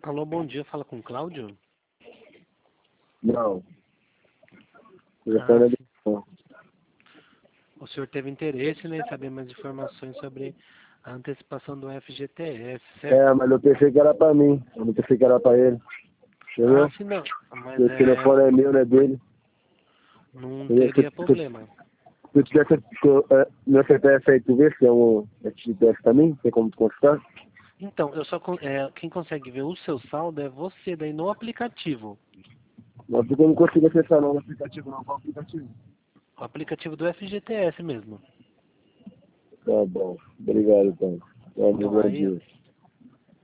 Alô, bom dia, fala com o Cláudio? Não. Sim. O senhor teve interesse, né, em saber mais informações sobre a antecipação do FGTS, certo? É, mas eu pensei que era pra mim. Eu não pensei que era pra ele. Entendeu? Sim, não. Mas O telefone é meu, não é dele. não teria problema. Se eu tivesse meu CPF aí, tu vê se é um FGTS também? Tem como tu constar? Então, quem consegue ver o seu saldo é você, daí no aplicativo. Mas porque eu não consigo acessar não no aplicativo, não. Qual aplicativo? O aplicativo do FGTS mesmo. Tá bom. Obrigado, então. Então, Bom aí, dia.